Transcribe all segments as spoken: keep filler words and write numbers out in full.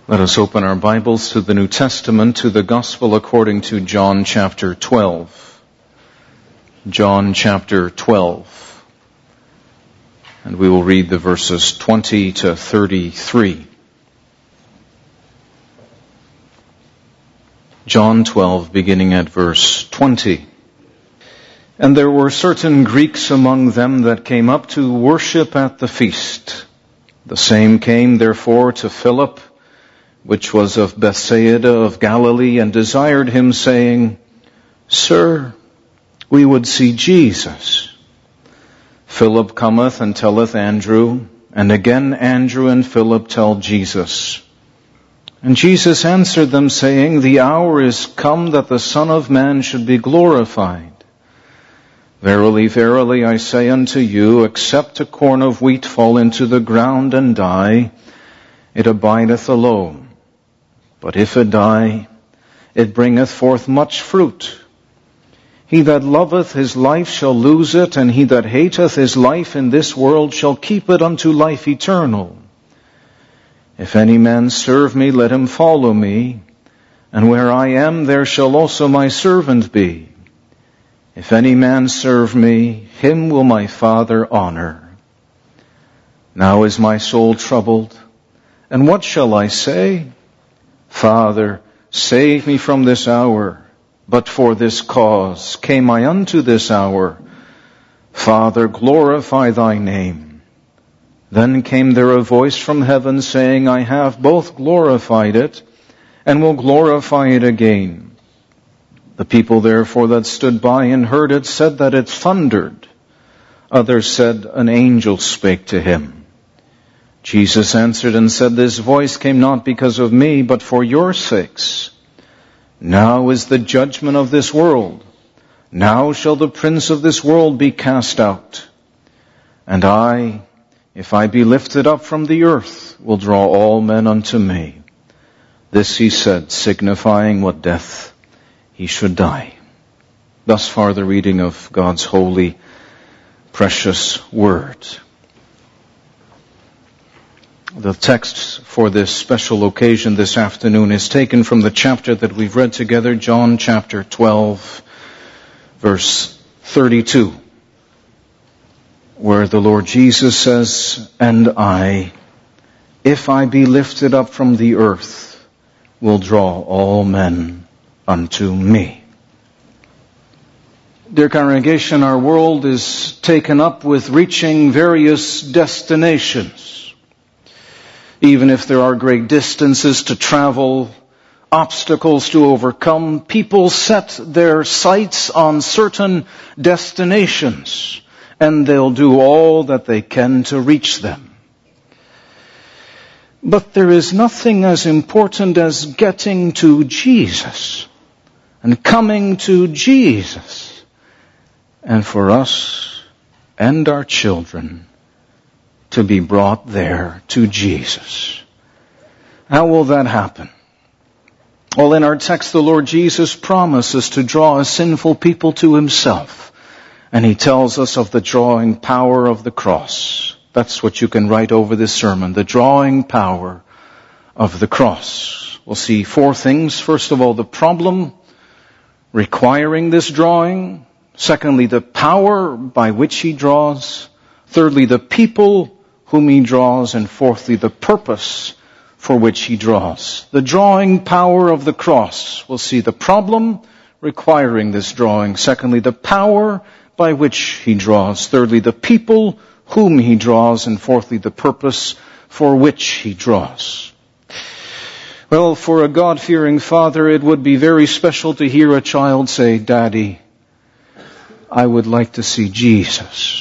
Let us open our Bibles to the New Testament, to the Gospel according to John chapter twelve. John chapter twelve. And we will read the verses twenty to thirty-three. John twelve, beginning at verse twenty. And there were certain Greeks among them that came up to worship at the feast. The same came therefore to Philip, which was of Bethsaida of Galilee, and desired him, saying, Sir, we would see Jesus. Philip cometh and telleth Andrew, and again Andrew and Philip tell Jesus. And Jesus answered them, saying, The hour is come that the Son of Man should be glorified. Verily, verily, I say unto you, except a corn of wheat fall into the ground and die, it abideth alone. But if it die, it bringeth forth much fruit. He that loveth his life shall lose it, and he that hateth his life in this world shall keep it unto life eternal. If any man serve me, let him follow me, and where I am, there shall also my servant be. If any man serve me, him will my Father honor. Now is my soul troubled, and what shall I say? Father, save me from this hour. But for this cause came I unto this hour. Father, glorify thy name. Then came there a voice from heaven, saying, I have both glorified it, and will glorify it again. The people therefore that stood by and heard it said that it thundered. Others said, an angel spake to him. Jesus answered and said, This voice came not because of me, but for your sakes. Now is the judgment of this world. Now shall the prince of this world be cast out. And I, if I be lifted up from the earth, will draw all men unto me. This he said, signifying what death he should die. Thus far the reading of God's holy, precious word. The text for this special occasion this afternoon is taken from the chapter that we've read together, John chapter twelve, verse thirty-two, where the Lord Jesus says, And I, if I be lifted up from the earth, will draw all men unto me. Dear congregation, our world is taken up with reaching various destinations. Even if there are great distances to travel, obstacles to overcome, people set their sights on certain destinations, and they'll do all that they can to reach them. But there is nothing as important as getting to Jesus and coming to Jesus, and for us and our children to be brought there to Jesus. How will that happen? Well, in our text, the Lord Jesus promises to draw a sinful people to himself. And he tells us of the drawing power of the cross. That's what you can write over this sermon, the drawing power of the cross. We'll see four things. First of all, the problem requiring this drawing. Secondly, the power by which he draws. Thirdly, the people whom he draws, and fourthly, the purpose for which he draws. The drawing power of the cross. We'll see the problem requiring this drawing. Secondly, the power by which he draws. Thirdly, the people whom he draws. And fourthly, the purpose for which he draws. Well, for a God-fearing father, it would be very special to hear a child say, Daddy, I would like to see Jesus.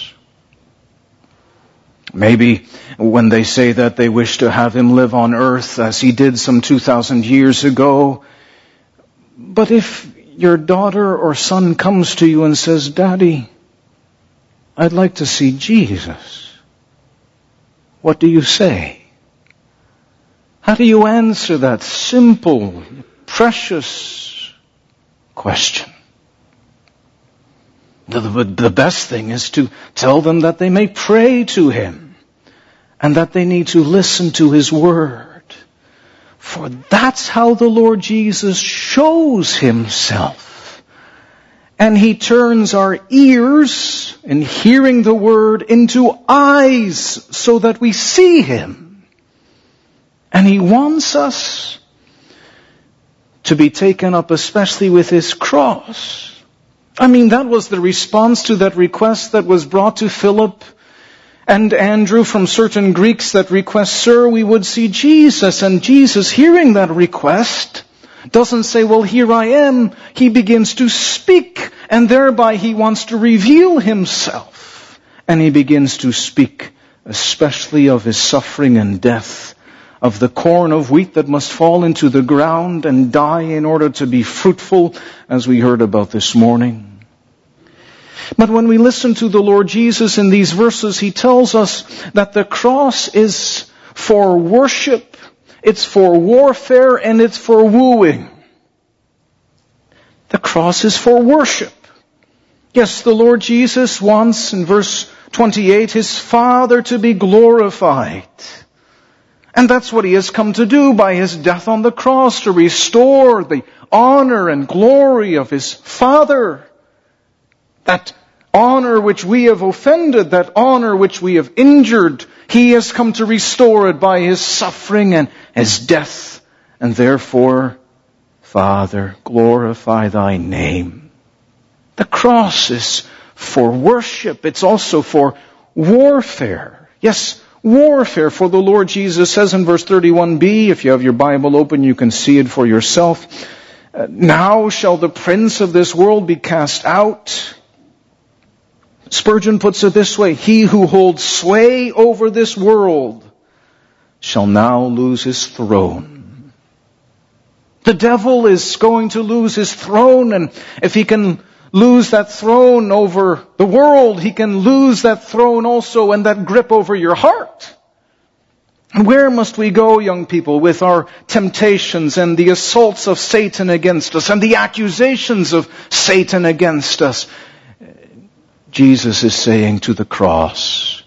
Maybe when they say that they wish to have him live on earth as he did some two thousand years ago. But if your daughter or son comes to you and says, Daddy, I'd like to see Jesus, what do you say? How do you answer that simple, precious question? The, the, the best thing is to tell them that they may pray to him and that they need to listen to his word. For that's how the Lord Jesus shows himself. And he turns our ears in hearing the word into eyes so that we see him. And he wants us to be taken up especially with his cross. I mean, that was the response to that request that was brought to Philip and Andrew from certain Greeks that request, Sir, we would see Jesus. And Jesus, hearing that request, doesn't say, well, here I am. He begins to speak, and thereby he wants to reveal himself. And he begins to speak especially of his suffering and death, of the corn of wheat that must fall into the ground and die in order to be fruitful, as we heard about this morning. But when we listen to the Lord Jesus in these verses, he tells us that the cross is for worship, it's for warfare, and it's for wooing. The cross is for worship. Yes, the Lord Jesus wants, in verse twenty-eight, his Father to be glorified. And that's what he has come to do by his death on the cross, to restore the honor and glory of his Father. That honor which we have offended, that honor which we have injured, he has come to restore it by his suffering and his death. And therefore, Father, glorify thy name. The cross is for worship. It's also for warfare. Yes, warfare. For the Lord Jesus says in verse thirty-one b, if you have your Bible open, you can see it for yourself. Now shall the prince of this world be cast out. Spurgeon puts it this way, he who holds sway over this world shall now lose his throne. The devil is going to lose his throne, and if he can lose that throne over the world, he can lose that throne also and that grip over your heart. And where must we go, young people, with our temptations and the assaults of Satan against us and the accusations of Satan against us? Jesus is saying to the cross,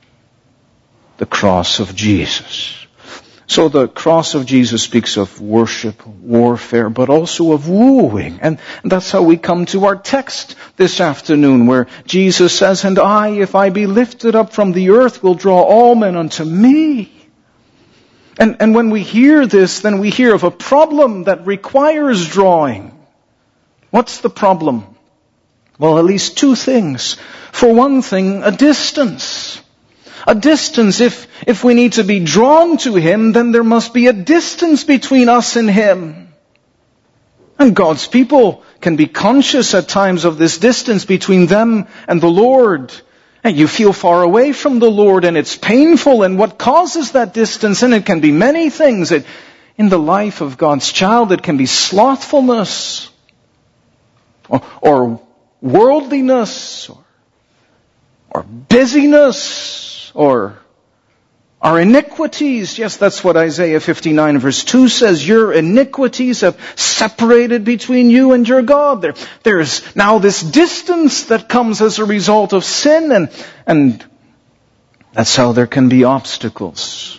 the cross of Jesus. So the cross of Jesus speaks of worship, warfare, but also of wooing. And that's how we come to our text this afternoon, where Jesus says, and I, if I be lifted up from the earth, will draw all men unto me. And, and when we hear this, then we hear of a problem that requires drawing. What's the problem? Well, at least two things. For one thing, a distance. A distance. If, if we need to be drawn to him, then there must be a distance between us and him. And God's people can be conscious at times of this distance between them and the Lord. And you feel far away from the Lord, and it's painful. And what causes that distance? And it can be many things. It, in the life of God's child, it can be slothfulness, or, or worldliness, or, or busyness, or our iniquities. Yes, that's what Isaiah fifty-nine verse two says. Your iniquities have separated between you and your God. There, there's now this distance that comes as a result of sin, and, and that's how there can be obstacles.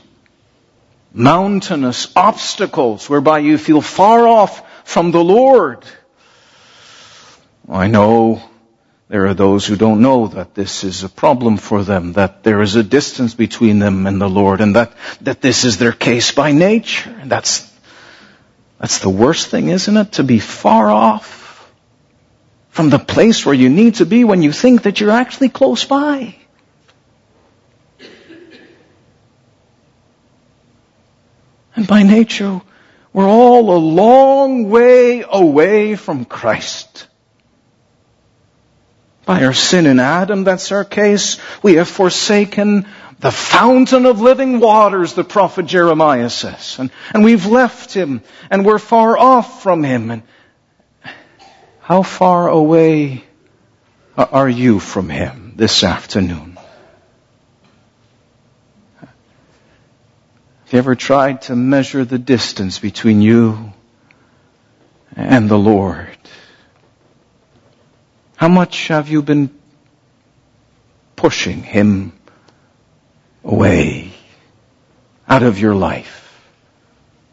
Mountainous obstacles whereby you feel far off from the Lord. I know there are those who don't know that this is a problem for them, that there is a distance between them and the Lord, and that, that this is their case by nature. And that's, that's the worst thing, isn't it? To be far off from the place where you need to be when you think that you're actually close by. And by nature, we're all a long way away from Christ. By our sin in Adam, that's our case. We have forsaken the fountain of living waters, the prophet Jeremiah says. And, and we've left him, and we're far off from him. And how far away are you from him this afternoon? Have you ever tried to measure the distance between you and the Lord? How much have you been pushing him away out of your life?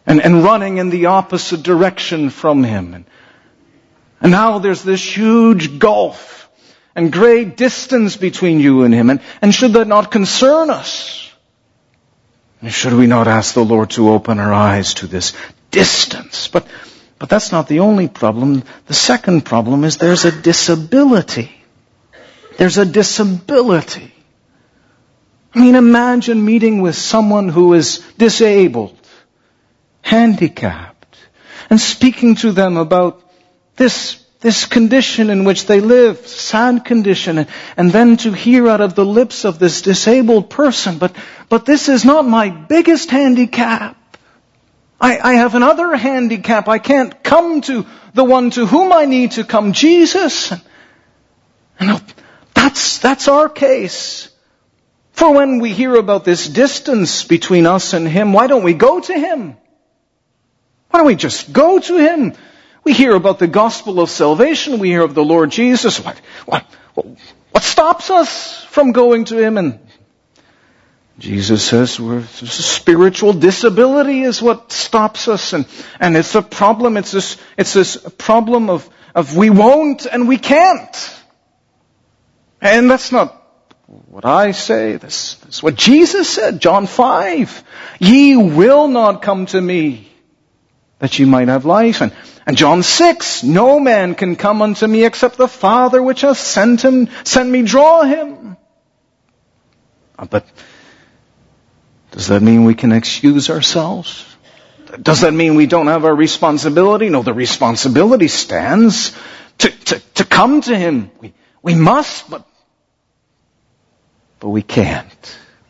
and, and running in the opposite direction from Him. And, and now there's this huge gulf and great distance between you and Him. And, and should that not concern us? And should we not ask the Lord to open our eyes to this distance? But, but that's not the only problem. The second problem is there's a disability. There's a disability. I mean, imagine meeting with someone who is disabled, handicapped, and speaking to them about this This condition in which they live, sad condition, and, and then to hear out of the lips of this disabled person, but, but this is not my biggest handicap. I, I have another handicap. I can't come to the one to whom I need to come, Jesus. And, and that's, that's our case. For when we hear about this distance between us and Him, why don't we go to Him? Why don't we just go to Him? We hear about the gospel of salvation. We hear of the Lord Jesus. What, what, what stops us from going to Him? And Jesus says we're, spiritual disability is what stops us. And, and it's a problem. It's this, it's this problem of, of we won't and we can't. And that's not what I say. That's, that's what Jesus said. John five. Ye will not come to me that ye might have life. And And John six, no man can come unto me except the Father which hath sent him, sent me draw him. But does that mean we can excuse ourselves? Does that mean we don't have our responsibility? No, the responsibility stands to, to, to come to Him. We, we must, but, but we can't.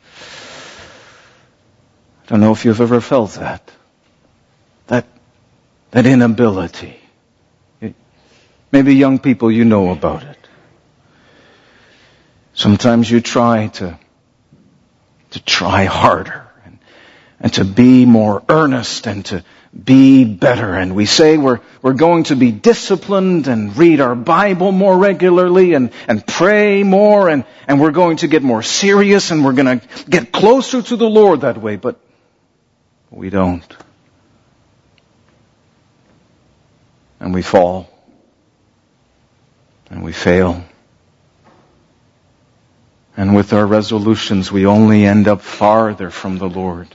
I don't know if you've ever felt that. That That inability. Maybe young people, you know about it. Sometimes you try to, to try harder and, and to be more earnest and to be better. And we say we're, we're going to be disciplined and read our Bible more regularly and, and pray more and, and we're going to get more serious and we're going to get closer to the Lord that way. But we don't. And we fall. And we fail. And with our resolutions, we only end up farther from the Lord.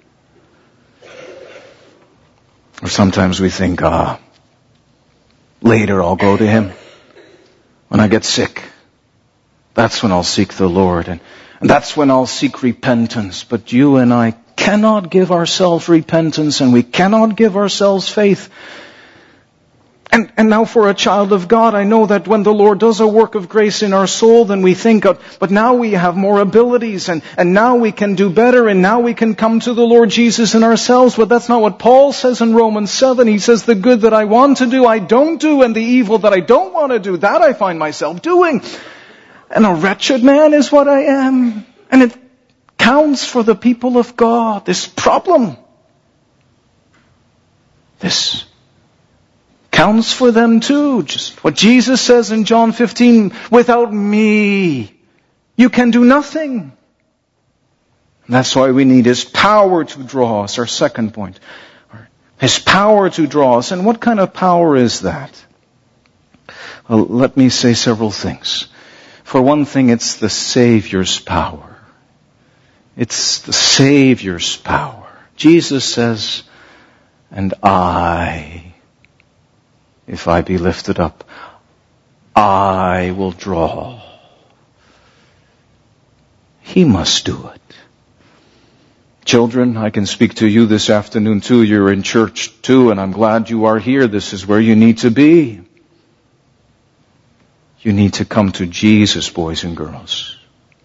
Or sometimes we think, ah, later I'll go to Him. When I get sick, that's when I'll seek the Lord. And, and that's when I'll seek repentance. But you and I cannot give ourselves repentance and we cannot give ourselves faith. And, and now for a child of God, I know that when the Lord does a work of grace in our soul, then we think of, but now we have more abilities and, and now we can do better and now we can come to the Lord Jesus in ourselves. But that's not what Paul says in Romans seven. He says, the good that I want to do, I don't do, and the evil that I don't want to do, that I find myself doing. And a wretched man is what I am. And it counts for the people of God, this problem. This counts for them too. Just what Jesus says in John fifteen, without me, you can do nothing. And that's why we need His power to draw us, our second point. His power to draw us. And what kind of power is that? Well, let me say several things. For one thing, it's the Savior's power. It's the Savior's power. Jesus says, and I, if I be lifted up, I will draw. He must do it. Children, I can speak to you this afternoon too. You're in church too, and I'm glad you are here. This is where you need to be. You need to come to Jesus, boys and girls.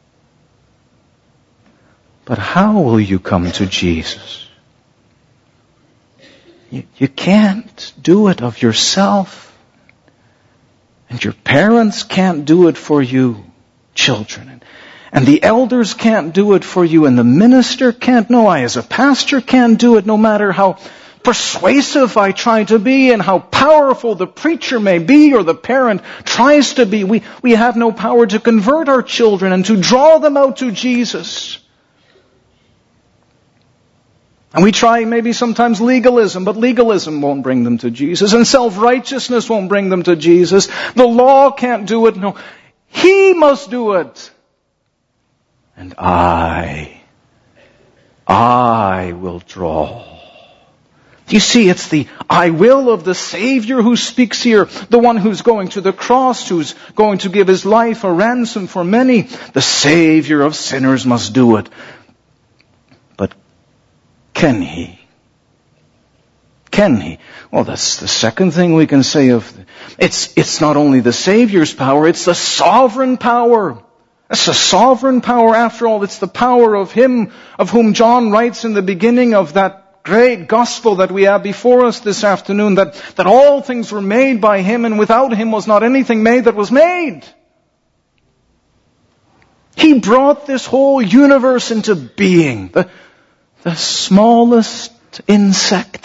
But how will you come to Jesus? You, you can't do it of yourself. And your parents can't do it for you, children. And the elders can't do it for you. And the minister can't. No, I as a pastor can't do it, no matter how persuasive I try to be and how powerful the preacher may be or the parent tries to be. We, we have no power to convert our children and to draw them out to Jesus. And we try maybe sometimes legalism, but legalism won't bring them to Jesus. And self-righteousness won't bring them to Jesus. The law can't do it. No, He must do it. And I, I will draw. You see, it's the I will of the Savior who speaks here. The one who's going to the cross, who's going to give His life a ransom for many. The Savior of sinners must do it. But can He? Can He? Well, that's the second thing we can say of the, it's it's not only the Savior's power, it's the sovereign power. It's the sovereign power after all. It's the power of Him of whom John writes in the beginning of that great gospel that we have before us this afternoon, that, that all things were made by Him, and without Him was not anything made that was made. He brought this whole universe into being. The, the smallest insect,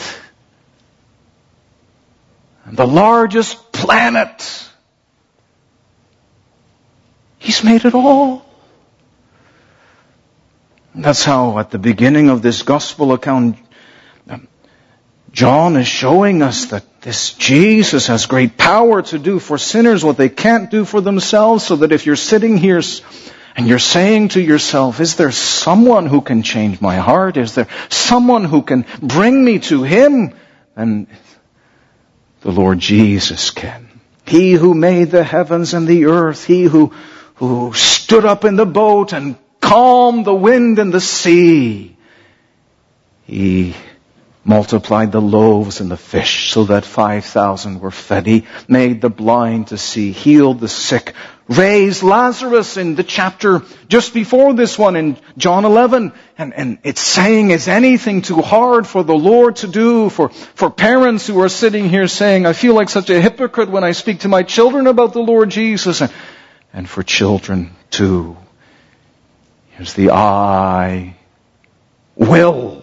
and the largest planet. He's made it all. And that's how at the beginning of this gospel account, John is showing us that this Jesus has great power to do for sinners what they can't do for themselves, so that if you're sitting here and you're saying to yourself, is there someone who can change my heart? Is there someone who can bring me to Him? Then the Lord Jesus can. He who made the heavens and the earth, He who, who stood up in the boat and calmed the wind and the sea. He multiplied the loaves and the fish so that five thousand were fed. He made the blind to see, healed the sick, raised Lazarus in the chapter just before this one in John eleven. And, and it's saying, is anything too hard for the Lord to do? For, for parents who are sitting here saying, I feel like such a hypocrite when I speak to my children about the Lord Jesus. And, and for children too. Here's the I will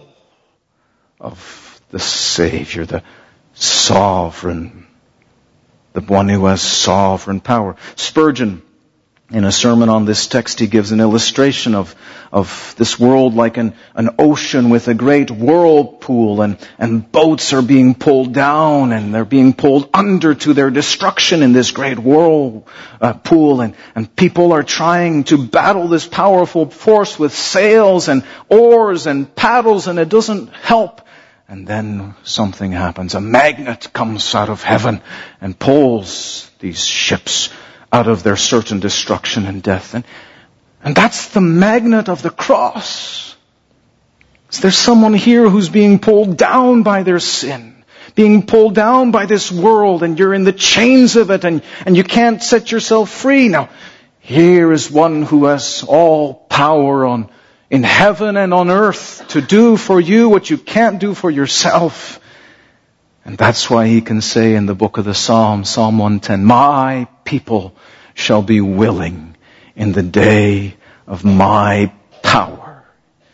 of the Savior, the sovereign, the one who has sovereign power. Spurgeon, in a sermon on this text, he gives an illustration of, of this world like an, an ocean with a great whirlpool, and, and boats are being pulled down and they're being pulled under to their destruction in this great whirlpool, and, and people are trying to battle this powerful force with sails and oars and paddles, and it doesn't help. And then something happens. A magnet comes out of heaven and pulls these ships out of their certain destruction and death. And, and that's the magnet of the cross. Is there someone here who's being pulled down by their sin? Being pulled down by this world, and you're in the chains of it, and, and you can't set yourself free. Now, here is one who has all power on in heaven and on earth to do for you what you can't do for yourself. And that's why he can say in the book of the Psalms, Psalm one ten, my people shall be willing in the day of my power.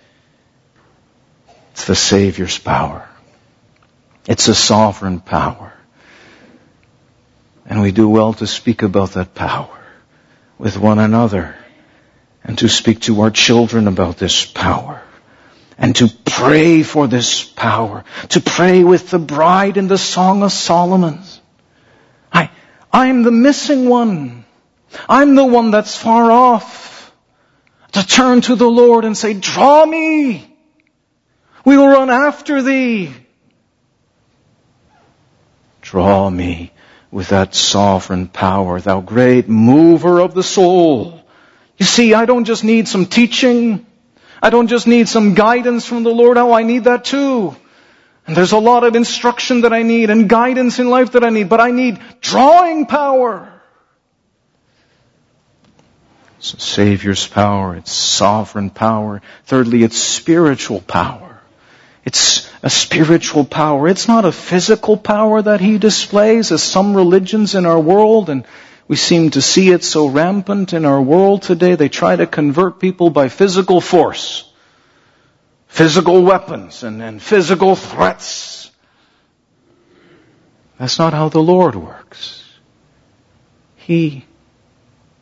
It's the Savior's power. It's a sovereign power. And we do well to speak about that power with one another, and to speak to our children about this power, and to pray for this power, to pray with the bride in the Song of Solomon. I, I'm the missing one. I'm the one that's far off. To turn to the Lord and say, draw me. We will run after thee. Draw me with that sovereign power, thou great mover of the soul. You see, I don't just need some teaching. I don't just need some guidance from the Lord. Oh, I need that too. And there's a lot of instruction that I need and guidance in life that I need. But I need drawing power. It's the Savior's power. It's sovereign power. Thirdly, it's spiritual power. It's a spiritual power. It's not a physical power that He displays, as some religions in our world, and we seem to see it so rampant in our world today. They try to convert people by physical force, physical weapons, and, and physical threats. That's not how the Lord works. He,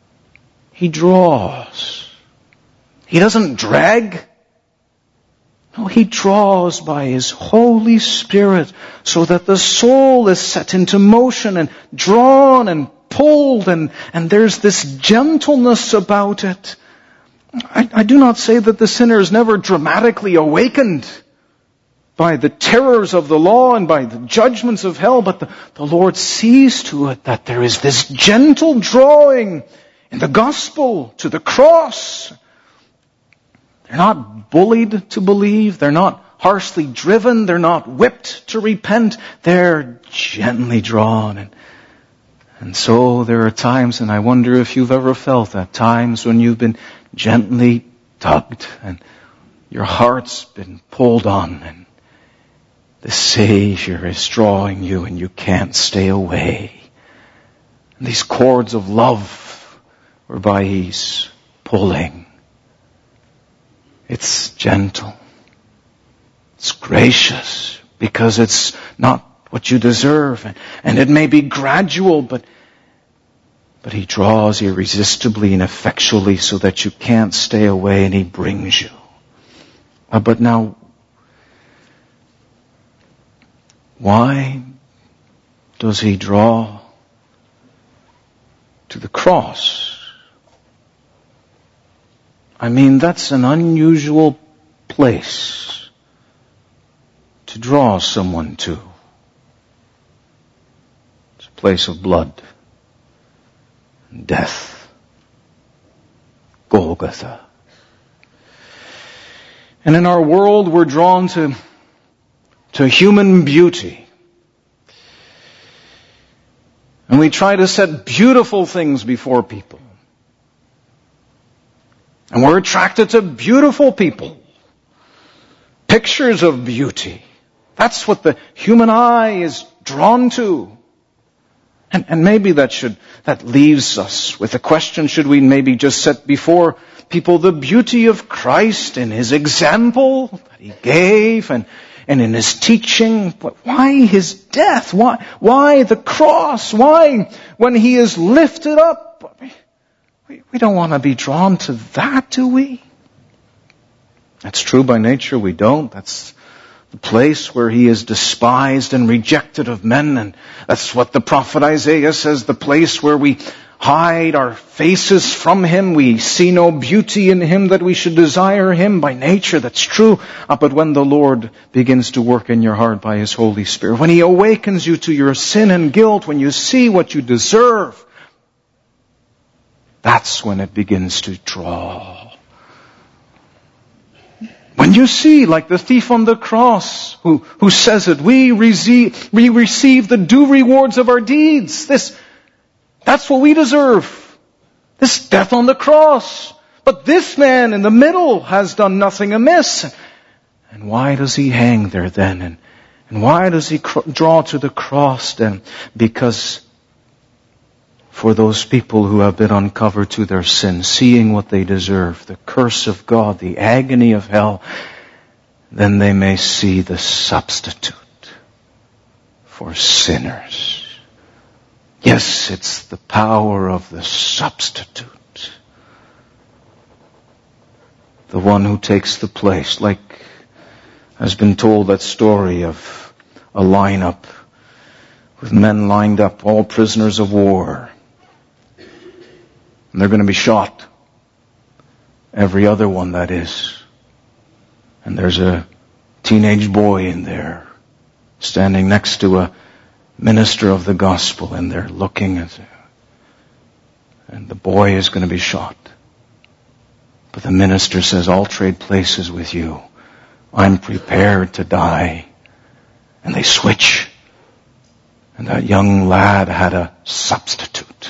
He draws. He doesn't drag. No, He draws by His Holy Spirit so that the soul is set into motion and drawn and pulled, and, and there's this gentleness about it. I, I do not say that the sinner is never dramatically awakened by the terrors of the law and by the judgments of hell, but the, the Lord sees to it that there is this gentle drawing in the gospel to the cross. They're not bullied to believe. They're not harshly driven. They're not whipped to repent. They're gently drawn. And, and so there are times, and I wonder if you've ever felt that, times when you've been gently tugged and your heart's been pulled on, and the Savior is drawing you and you can't stay away. And these cords of love whereby He's pulling. It's gentle. It's gracious because it's not what you deserve. And, and it may be gradual, but, but He draws irresistibly and effectually so that you can't stay away, and He brings you. Uh, but now, why does He draw to the cross? I mean, that's an unusual place to draw someone to. It's a place of blood and death. Golgotha. And in our world, we're drawn to to human beauty. And we try to set beautiful things before people. And we're attracted to beautiful people. Pictures of beauty. That's what the human eye is drawn to. And, and maybe that should, that leaves us with the question, should we maybe just set before people the beauty of Christ in His example that He gave, and And in His teaching? But why His death? Why, why the cross? Why when He is lifted up? We, we don't want to be drawn to that, do we? That's true by nature, we don't. That's the place where He is despised and rejected of men. And that's what the prophet Isaiah says, the place where we hide our faces from Him. We see no beauty in Him that we should desire Him. By nature, that's true. Uh, but when the Lord begins to work in your heart by His Holy Spirit, when He awakens you to your sin and guilt, when you see what you deserve, that's when it begins to draw. When you see, like the thief on the cross, who, who says it, we receive, we receive the due rewards of our deeds. This That's what we deserve. This death on the cross. But this man in the middle has done nothing amiss. And why does he hang there then? And, and why does he cr- draw to the cross then? Because for those people who have been uncovered to their sin, seeing what they deserve, the curse of God, the agony of hell, then they may see the substitute for sinners. Yes, it's the power of the substitute. The one who takes the place, like has been told that story of a lineup with men lined up, all prisoners of war. And they're going to be shot. Every other one, that is. And there's a teenage boy in there, standing next to a minister of the gospel, and they're looking at it. And the boy is going to be shot. But the minister says, I'll trade places with you. I'm prepared to die. And they switch. And that young lad had a substitute.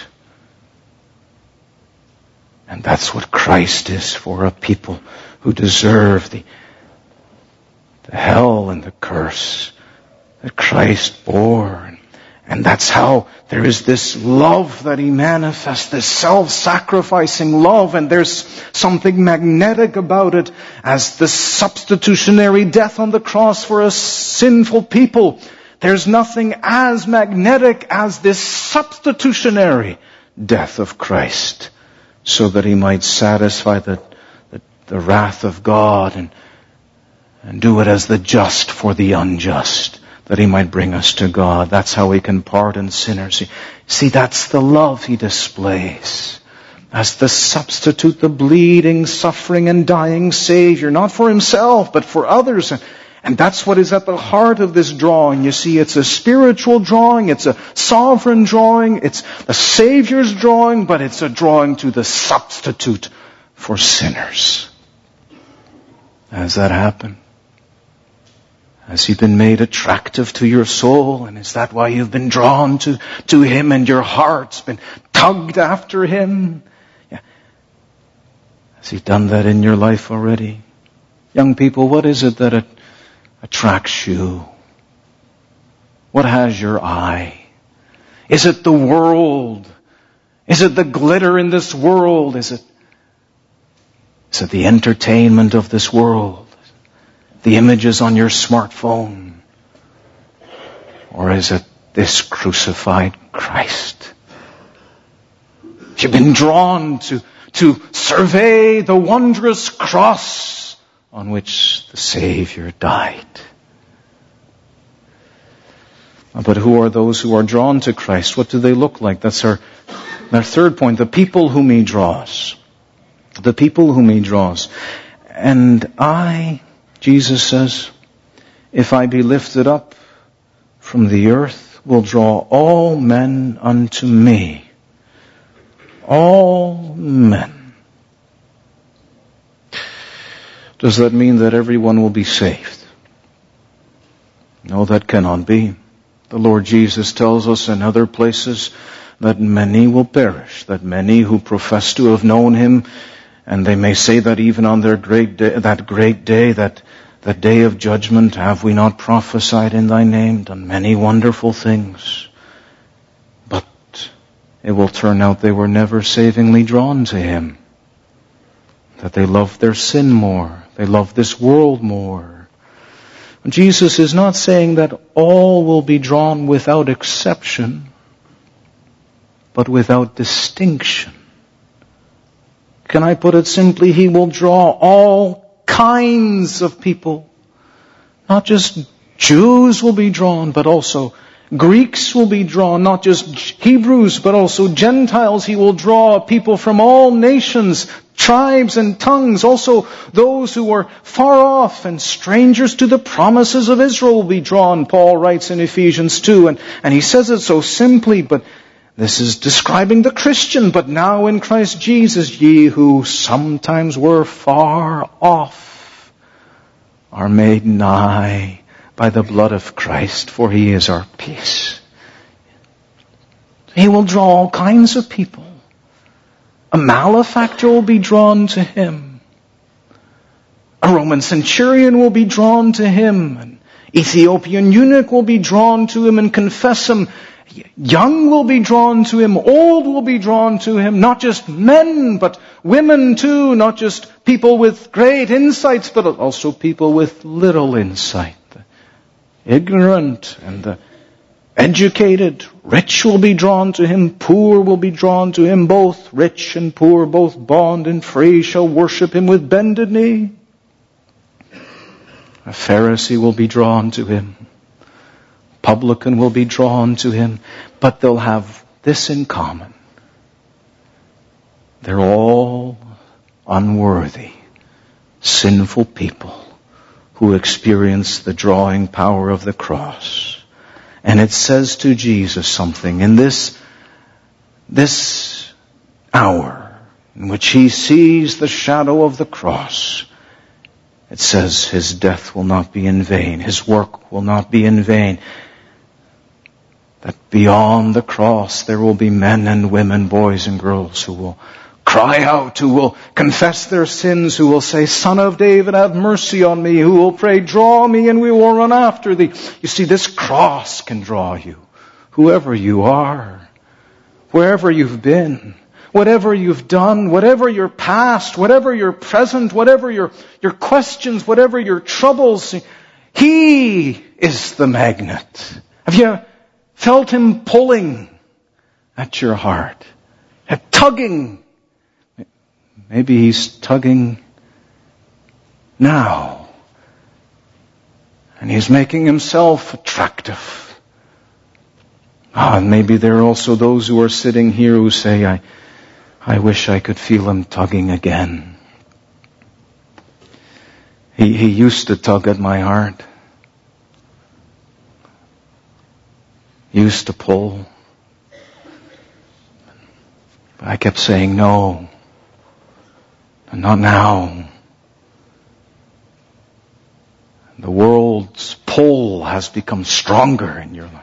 And that's what Christ is for a people who deserve the, the hell and the curse that Christ bore. And that's how there is this love that He manifests, this self-sacrificing love, and there's something magnetic about it as the substitutionary death on the cross for a sinful people. There's nothing as magnetic as this substitutionary death of Christ, so that He might satisfy the, the, the wrath of God and and do it as the just for the unjust, that he might bring us to God. That's how he can pardon sinners. See, that's the love he displays as the substitute, the bleeding, suffering, and dying Savior, not for himself, but for others. And that's what is at the heart of this drawing. You see, it's a spiritual drawing, it's a sovereign drawing, it's the Savior's drawing, but it's a drawing to the substitute for sinners. Has that happened? Has he been made attractive to your soul? And is that why you've been drawn to, to him and your heart's been tugged after him? Yeah. Has he done that in your life already? Young people, what is it that it attracts you? What has your eye? Is it the world? Is it the glitter in this world? Is it, is it the entertainment of this world? The images on your smartphone? Or is it this crucified Christ? You've been drawn to, to survey the wondrous cross on which the Savior died. But who are those who are drawn to Christ? What do they look like? That's our, our third point. The people whom he draws. The people whom he draws. And I... Jesus says, if I be lifted up from the earth, will draw all men unto me. All men. Does that mean that everyone will be saved? No, that cannot be. The Lord Jesus tells us in other places that many will perish, that many who profess to have known him, and they may say that even on their great day, that great day, that, that day of judgment, have we not prophesied in thy name, done many wonderful things? But it will turn out they were never savingly drawn to him. That they loved their sin more. They loved this world more. Jesus is not saying that all will be drawn without exception, but without distinction. Can I put it simply? He will draw all kinds of people. Not just Jews will be drawn, but also Greeks will be drawn. Not just Hebrews, but also Gentiles. He will draw people from all nations, tribes and tongues. Also those who are far off and strangers to the promises of Israel will be drawn, Paul writes in Ephesians two. And, and he says it so simply, but this is describing the Christian. But now in Christ Jesus, ye who sometimes were far off are made nigh by the blood of Christ, for he is our peace. He will draw all kinds of people. A malefactor will be drawn to him. A Roman centurion will be drawn to him. An Ethiopian eunuch will be drawn to him and confess him. Young will be drawn to him. Old will be drawn to him. Not just men, but women too. Not just people with great insights, but also people with little insight. The ignorant and the educated. Rich will be drawn to him. Poor will be drawn to him. Both rich and poor, both bond and free, shall worship him with bended knee. A Pharisee will be drawn to him. Publican will be drawn to him, but they'll have this in common. They're all unworthy, sinful people who experience the drawing power of the cross. And it says to Jesus something in this, this hour in which he sees the shadow of the cross. It says his death will not be in vain. His work will not be in vain. That beyond the cross there will be men and women, boys and girls who will cry out, who will confess their sins, who will say, Son of David, have mercy on me, who will pray, draw me and we will run after thee. You see, this cross can draw you. Whoever you are, wherever you've been, whatever you've done, whatever your past, whatever your present, whatever your, your questions, whatever your troubles, he is the magnet. Have you felt him pulling at your heart? Tugging. Maybe he's tugging now. And he's making himself attractive. Ah, and maybe there are also those who are sitting here who say, I, I wish I could feel him tugging again. He, he used to tug at my heart. He used to pull. But I kept saying, no, not now. The world's pull has become stronger in your life.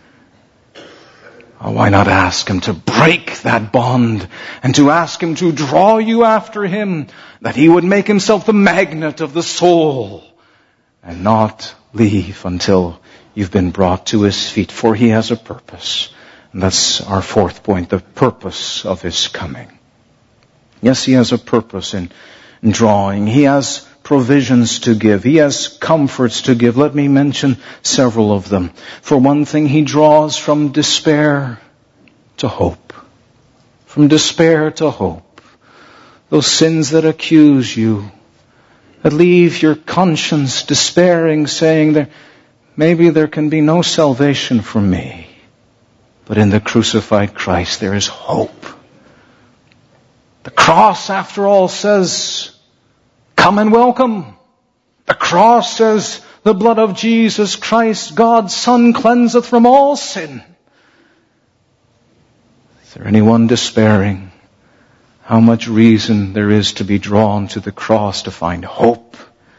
Oh, why not ask him to break that bond and to ask him to draw you after him, that he would make himself the magnet of the soul and not leave until you've been brought to his feet, for he has a purpose. And that's our fourth point, the purpose of his coming. Yes, he has a purpose in, in drawing. He has provisions to give. He has comforts to give. Let me mention several of them. For one thing, he draws from despair to hope. From despair to hope. Those sins that accuse you, that leave your conscience despairing, saying that maybe there can be no salvation for me. But in the crucified Christ there is hope. The cross, after all, says, come and welcome. The cross says, the blood of Jesus Christ, God's Son, cleanseth from all sin. Is there anyone despairing? How much reason there is to be drawn to the cross to find hope.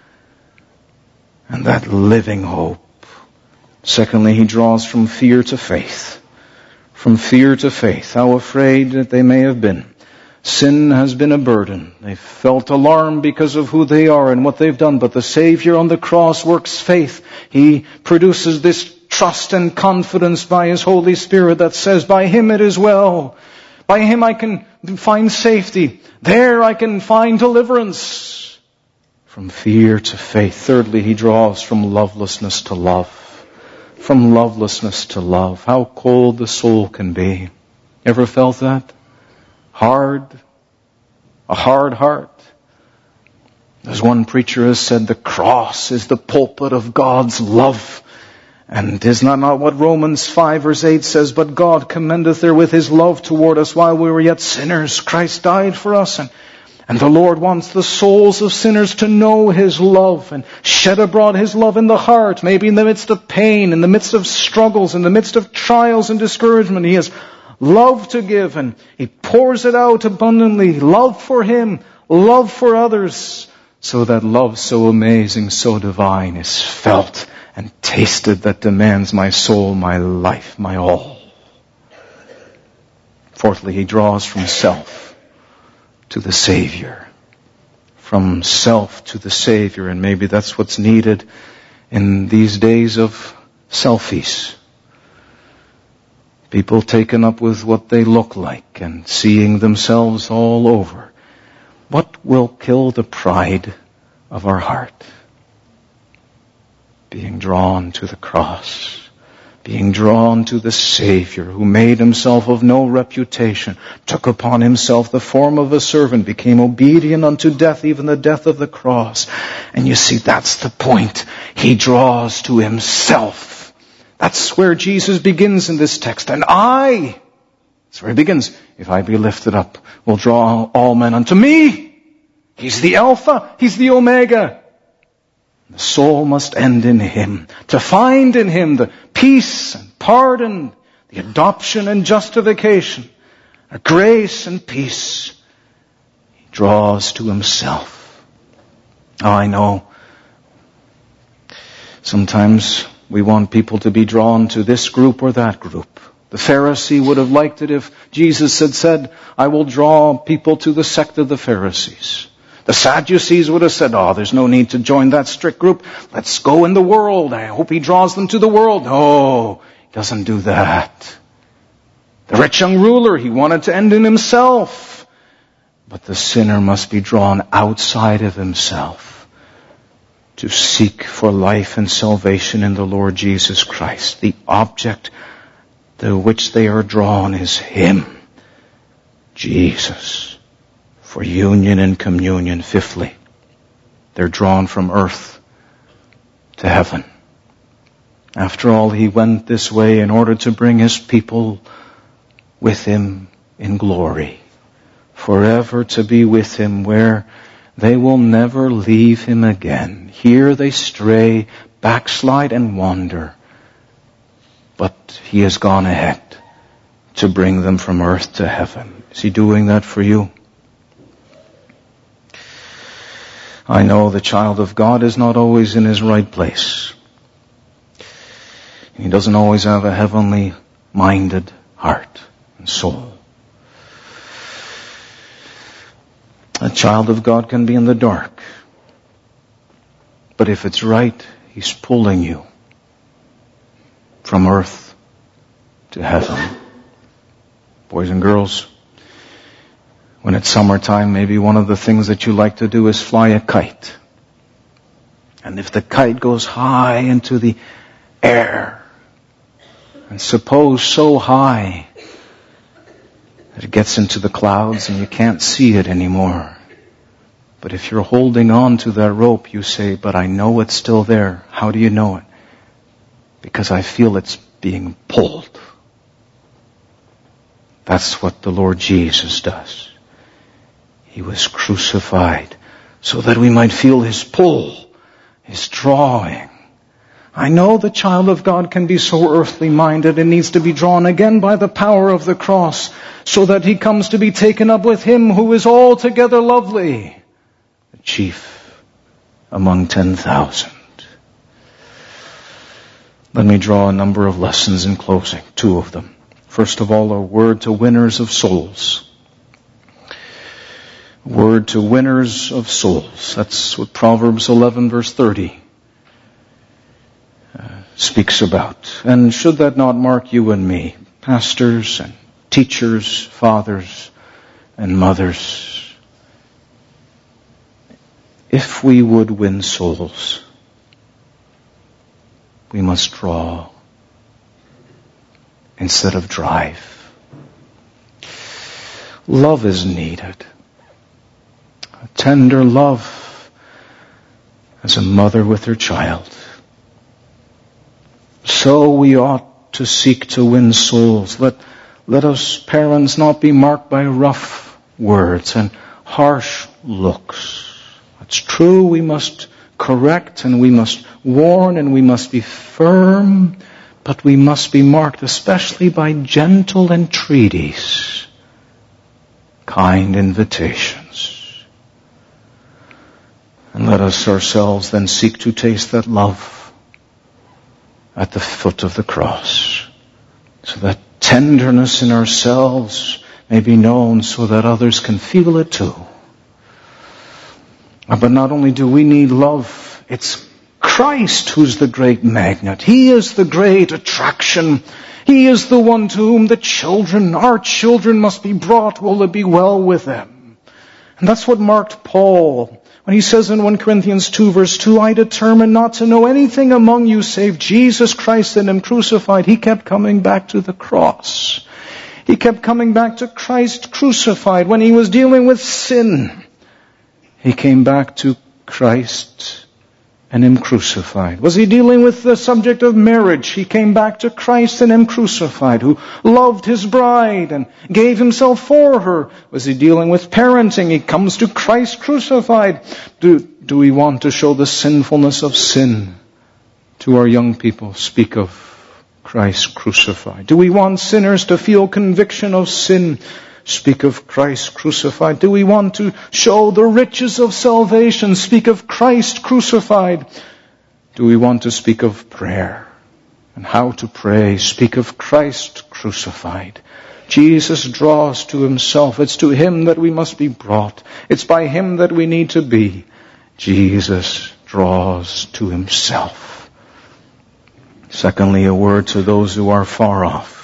And that living hope. Secondly, he draws from fear to faith. From fear to faith. How afraid that they may have been. Sin has been a burden. They felt alarm because of who they are and what they've done. But the Savior on the cross works faith. He produces this trust and confidence by His Holy Spirit that says, by Him it is well. By Him I can find safety. There I can find deliverance. From fear to faith. Thirdly, He draws from lovelessness to love. From lovelessness to love. How cold the soul can be. Ever felt that? Hard. A hard heart. As one preacher has said, the cross is the pulpit of God's love. And is not, not what Romans five verse eight says, but God commendeth therewith His love toward us while we were yet sinners. Christ died for us. And, and the Lord wants the souls of sinners to know His love and shed abroad His love in the heart. Maybe in the midst of pain, in the midst of struggles, in the midst of trials and discouragement. He has love to give, and He pours it out abundantly. Love for Him, love for others, so that love so amazing, so divine is felt and tasted that demands my soul, my life, my all. Fourthly, He draws from self to the Savior. From self to the Savior, and maybe that's what's needed in these days of selfies. People taken up with what they look like and seeing themselves all over. What will kill the pride of our heart? Being drawn to the cross. Being drawn to the Savior who made Himself of no reputation, took upon Himself the form of a servant, became obedient unto death, even the death of the cross. And you see, that's the point. He draws to Himself. That's where Jesus begins in this text. And I, that's where He begins. If I be lifted up, will draw all men unto me. He's the Alpha. He's the Omega. The soul must end in Him. To find in Him the peace and pardon, the adoption and justification, a grace and peace. He draws to Himself. Oh, I know. Sometimes we want people to be drawn to this group or that group. The Pharisee would have liked it if Jesus had said, I will draw people to the sect of the Pharisees. The Sadducees would have said, oh, there's no need to join that strict group. Let's go in the world. I hope He draws them to the world. No, He doesn't do that. The rich young ruler, he wanted to end in himself. But the sinner must be drawn outside of himself to seek for life and salvation in the Lord Jesus Christ. The object to which they are drawn is Him, Jesus, for union and communion. Fifthly, they're drawn from earth to heaven. After all, he went this way in order to bring his people with him in glory, forever to be with him, where they will never leave him again. Here they stray, backslide, and wander. But he has gone ahead to bring them from earth to heaven. Is he doing that for you? I know the child of God is not always in his right place. He doesn't always have a heavenly minded heart and soul. A child of God can be in the dark. But if it's right, he's pulling you from earth to heaven. Boys and girls, when it's summertime, maybe one of the things that you like to do is fly a kite. And if the kite goes high into the air, and suppose so high that it gets into the clouds and you can't see it anymore. But if you're holding on to that rope, you say, but I know it's still there. How do you know it? Because I feel it's being pulled. That's what the Lord Jesus does. He was crucified so that we might feel his pull, his drawing. I know the child of God can be so earthly minded and needs to be drawn again by the power of the cross so that he comes to be taken up with him who is altogether lovely, the chief among ten thousand. Let me draw a number of lessons in closing, two of them. First of all, a word to winners of souls. A word to winners of souls. That's what Proverbs eleven verse thirty uh, speaks about. And should that not mark you and me, pastors and teachers, fathers and mothers, if we would win souls, we must draw instead of drive. Love is needed. A tender love as a mother with her child. So we ought to seek to win souls. Let, let us parents not be marked by rough words and harsh looks. It's true, we must correct and we must warn and we must be firm, but we must be marked especially by gentle entreaties, kind invitations. And let us ourselves then seek to taste that love at the foot of the cross, so that tenderness in ourselves may be known so that others can feel it too. But not only do we need love, it's Christ who's the great magnet. He is the great attraction. He is the one to whom the children, our children, must be brought. Will it be well with them? And that's what marked Paul when he says in First Corinthians two verse two, I determined not to know anything among you save Jesus Christ and Him crucified. He kept coming back to the cross. He kept coming back to Christ crucified. When he was dealing with sin, he came back to Christ and Him crucified. Was he dealing with the subject of marriage? He came back to Christ and Him crucified, who loved His bride and gave Himself for her. Was he dealing with parenting? He comes to Christ crucified. Do, do we want to show the sinfulness of sin to our young people? Speak of Christ crucified. Do we want sinners to feel conviction of sin? Speak of Christ crucified. Do we want to show the riches of salvation? Speak of Christ crucified. Do we want to speak of prayer and how to pray? Speak of Christ crucified. Jesus draws to Himself. It's to Him that we must be brought. It's by Him that we need to be. Jesus draws to Himself. Secondly, a word to those who are far off.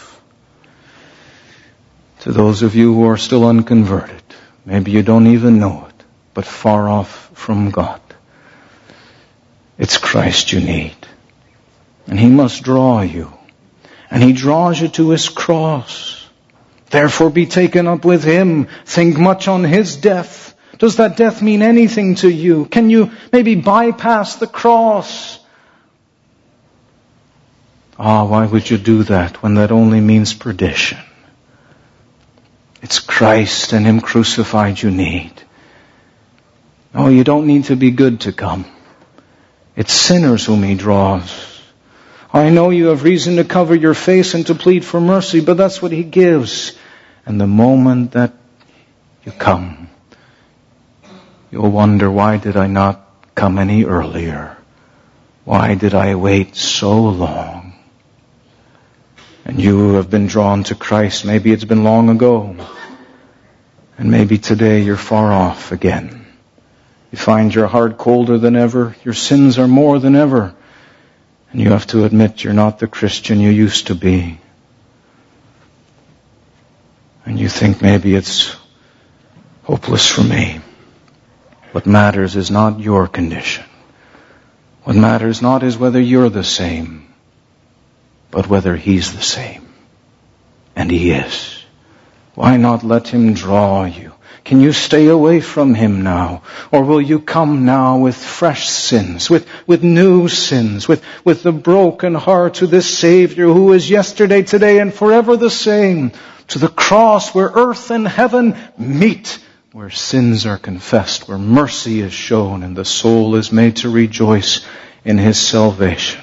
To those of you who are still unconverted, maybe you don't even know it, but far off from God. It's Christ you need. And He must draw you. And He draws you to His cross. Therefore be taken up with Him. Think much on His death. Does that death mean anything to you? Can you maybe bypass the cross Ah, why would you do that when that only means perdition? It's Christ and Him crucified you need. No, you don't need to be good to come. It's sinners whom He draws. I know you have reason to cover your face and to plead for mercy, but that's what He gives. And the moment that you come, you'll wonder, why did I not come any earlier? Why did I wait so long? And you who have been drawn to Christ, maybe it's been long ago. And maybe today you're far off again. You find your heart colder than ever. Your sins are more than ever. And you have to admit you're not the Christian you used to be. And you think maybe it's hopeless for me. What matters is not your condition. What matters not is whether you're the same, but whether He's the same. And He is. Why not let Him draw you? Can you stay away from Him now? Or will you come now with fresh sins, with, with new sins, with, with the broken heart to this Savior who is yesterday, today, and forever the same, to the cross where earth and heaven meet, where sins are confessed, where mercy is shown, and the soul is made to rejoice in His salvation.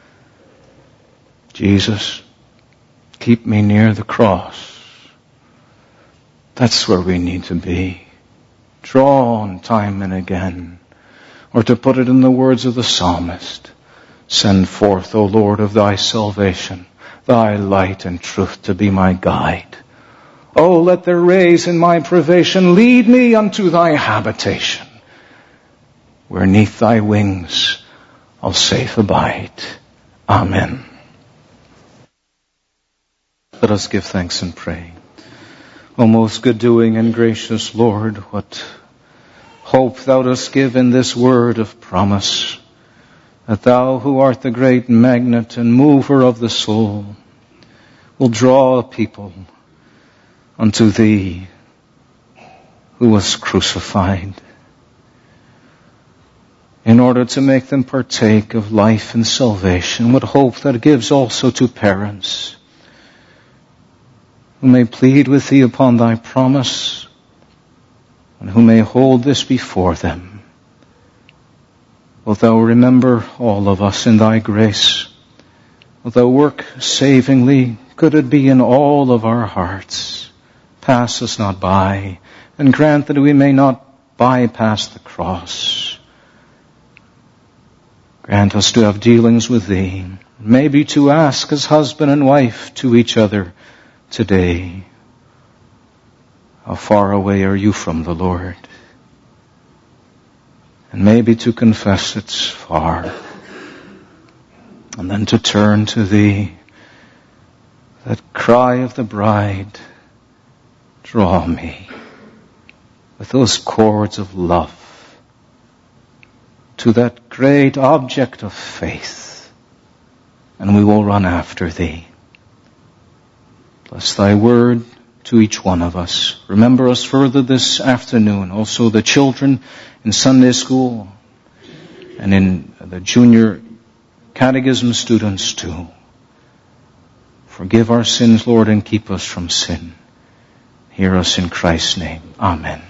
Jesus, keep me near the cross. That's where we need to be. Drawn time and again. Or to put it in the words of the psalmist, send forth, O Lord, of Thy salvation, Thy light and truth to be my guide. Oh, let their rays in my privation lead me unto Thy habitation, where neath Thy wings I'll safe abide. Amen. Let us give thanks and pray. O most good doing and gracious Lord, what hope Thou dost give in this word of promise, that Thou who art the great magnet and mover of the soul will draw a people unto Thee who was crucified, in order to make them partake of life and salvation. What hope that gives also to parents who may plead with Thee upon Thy promise, and who may hold this before them. Wilt Thou remember all of us in Thy grace? Wilt Thou work savingly? Could it be in all of our hearts? Pass us not by, and grant that we may not bypass the cross. Grant us to have dealings with Thee, maybe to ask as husband and wife to each other today, how far away are you from the Lord? And maybe to confess it's far, and then to turn to Thee, that cry of the bride, draw me with those cords of love to that great object of faith, and we will run after Thee. Bless Thy word to each one of us. Remember us further this afternoon. Also the children in Sunday school and in the junior catechism students too. Forgive our sins, Lord, and keep us from sin. Hear us in Christ's name. Amen.